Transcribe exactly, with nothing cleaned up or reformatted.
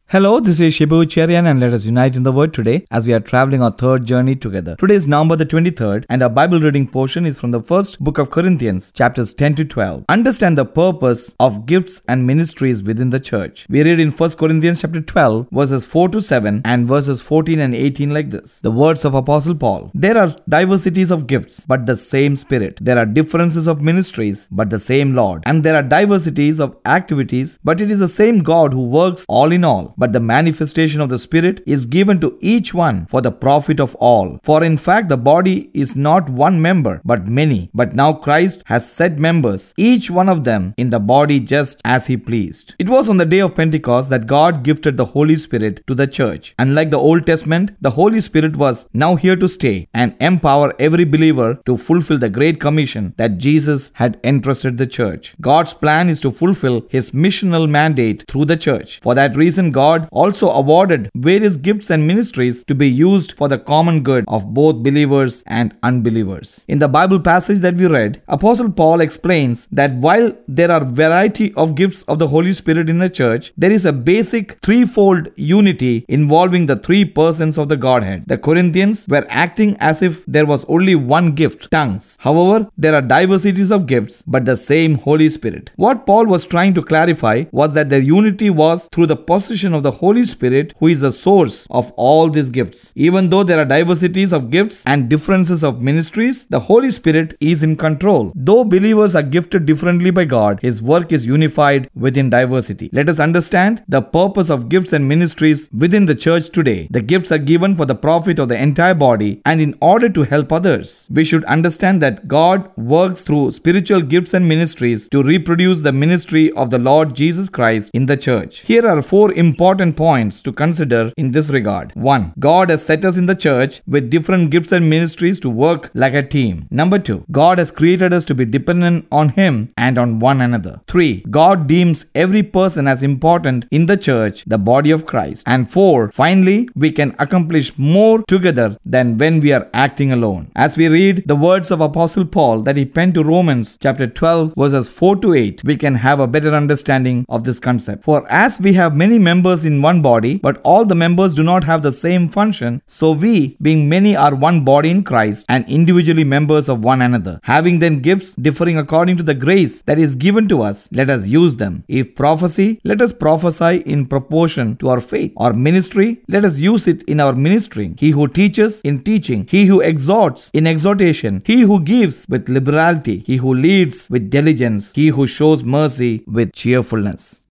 Hello, this is Shibu Cherian and let us unite in the word today as we are traveling our third journey together. Today is November the twenty-third and our Bible reading portion is from the first book of Corinthians, chapters ten to twelve. Understand the purpose of gifts and ministries within the church. We read in First Corinthians chapter twelve, verses four to seven and verses fourteen and eighteen like this. The words of Apostle Paul. There are diversities of gifts, but the same Spirit. There are differences of ministries, but the same Lord. And there are diversities of activities, but it is the same God who works all in all. But the manifestation of the Spirit is given to each one for the profit of all. For in fact, the body is not one member, but many. But now Christ has set members, each one of them in the body just as he pleased. It was on the day of Pentecost that God gifted the Holy Spirit to the church. Unlike the Old Testament, the Holy Spirit was now here to stay and empower every believer to fulfill the great commission that Jesus had entrusted the church. God's plan is to fulfill his missional mandate through the church. For that reason, God God also awarded various gifts and ministries to be used for the common good of both believers and unbelievers. In the Bible passage that we read, Apostle Paul explains that while there are variety of gifts of the Holy Spirit in the church, there is a basic threefold unity involving the three persons of the Godhead. The Corinthians were acting as if there was only one gift, tongues. However, there are diversities of gifts, but the same Holy Spirit. What Paul was trying to clarify was that their unity was through the possession of the Holy Spirit, who is the source of all these gifts. Even though there are diversities of gifts and differences of ministries, the Holy Spirit is in control. Though believers are gifted differently by God, his work is unified within diversity. Let us understand the purpose of gifts and ministries within the church today. The gifts are given for the profit of the entire body and in order to help others. We should understand that God works through spiritual gifts and ministries to reproduce the ministry of the Lord Jesus Christ in the church. Here are four important points to consider in this regard. one. God has set us in the church with different gifts and ministries to work like a team. Number two. God has created us to be dependent on him and on one another. three. God deems every person as important in the church, the body of Christ. And four. Finally, we can accomplish more together than when we are acting alone. As we read the words of Apostle Paul that he penned to Romans chapter twelve verses four to eight, we can have a better understanding of this concept. For as we have many members in one body, but all the members do not have the same function, so we, being many, are one body in Christ and individually members of one another. Having then gifts differing according to the grace that is given to us, let us use them. If prophecy, let us prophesy in proportion to our faith. Or ministry, let us use it in our ministering. He who teaches, in teaching. He who exhorts, in exhortation. He who gives, with liberality. He who leads, with diligence. He who shows mercy, with cheerfulness.